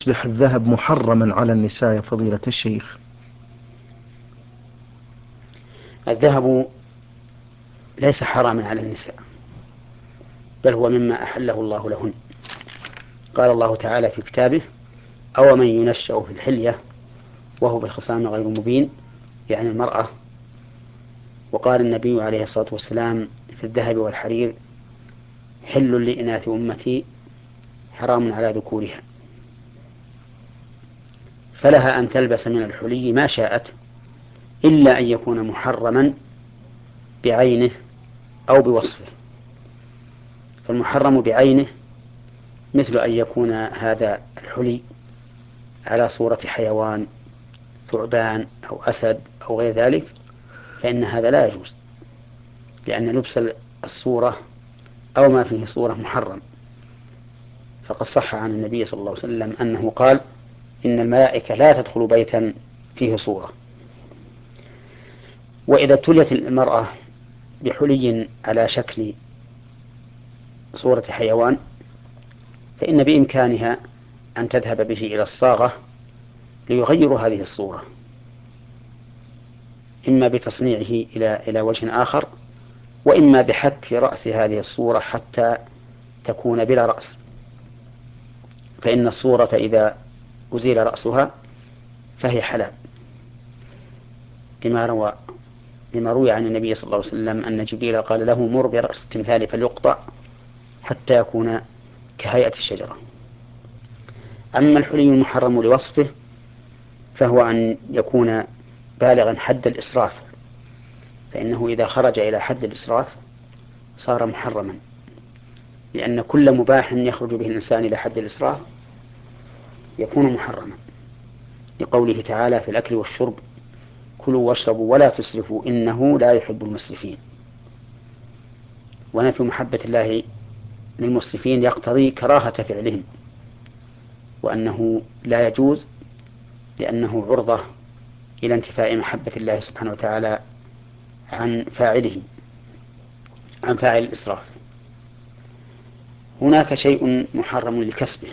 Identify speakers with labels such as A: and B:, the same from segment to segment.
A: يصبح الذهب محرما على النساء يا فضيلة الشيخ؟
B: الذهب ليس حراما على النساء، بل هو مما أحله الله لهن. قال الله تعالى في كتابه: أو من ينشأ في الحلية وهو بالخصام غير مبين، يعني المرأة. وقال النبي عليه الصلاة والسلام في الذهب والحرير: حل لإناث أمتي حرام على ذكورها. فلها أن تلبس من الحلي ما شاءت، إلا أن يكون محرما بعينه أو بوصفه. فالمحرم بعينه مثل أن يكون هذا الحلي على صورة حيوان، ثعبان أو أسد أو غير ذلك، فإن هذا لا يجوز، لأن لبس الصورة أو ما فيه صورة محرم. فقد صح عن النبي صلى الله عليه وسلم أنه قال: إن الملائكة لا تدخل بيتا فيه صورة. وإذا ابتليت المرأة بحلي على شكل صورة حيوان، فإن بإمكانها أن تذهب به إلى الصاغة ليغيروا هذه الصورة، إما بتصنيعه إلى وجه آخر، وإما بحك رأس هذه الصورة حتى تكون بلا رأس. فإن الصورة إذا أزيل رأسها فهي حلال، لما روي عن النبي صلى الله عليه وسلم أن جبريل قال له: مر برأس التمثال فليقطع حتى يكون كهيئة الشجرة. أما الحلي المحرم لوصفه فهو أن يكون بالغا حد الإسراف، فإنه إذا خرج إلى حد الإسراف صار محرما، لأن كل مباح يخرج به الإنسان إلى حد الإسراف يكون محرما، لقوله تعالى في الأكل والشرب: كلوا واشربوا ولا تسرفوا إنه لا يحب المسرفين. ونفي محبة الله للمسرفين يقتضي كراهة فعلهم، وأنه لا يجوز، لأنه عرضة إلى انتفاء محبة الله سبحانه وتعالى عن فاعله، عن فاعل الإسراف. هناك شيء محرم لكسبه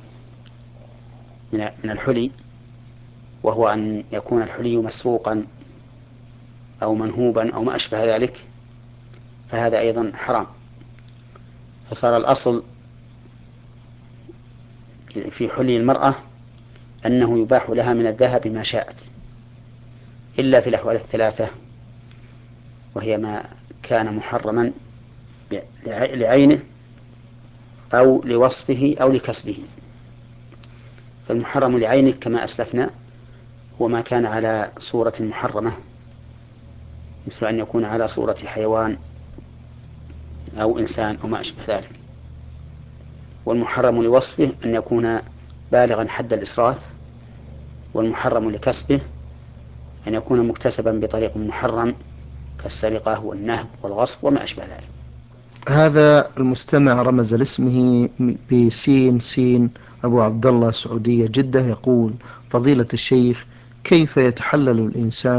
B: من الحلي، وهو أن يكون الحلي مسروقا أو منهوبا أو ما أشبه ذلك، فهذا أيضا حرام. فصار الأصل في حلي المرأة أنه يباح لها من الذهب ما شاءت، إلا في الأحوال الثلاثة، وهي ما كان محرما لعينه أو لوصفه أو لكسبه. فالمحرم لعينه كما أسلفنا هو ما كان على صورة محرمة، مثل أن يكون على صورة حيوان أو إنسان أو ما أشبه ذلك. والمحرم لوصفه أن يكون بالغا حد الإسراف. والمحرم لكسبه أن يكون مكتسبا بطريق محرم كالسرقة والنهب والغصب وما أشبه ذلك.
A: هذا المستمع رمز لاسمه بسين سين أبو عبد الله، سعودية جدة، يقول: فضيلة الشيخ، كيف يتحلل الإنسان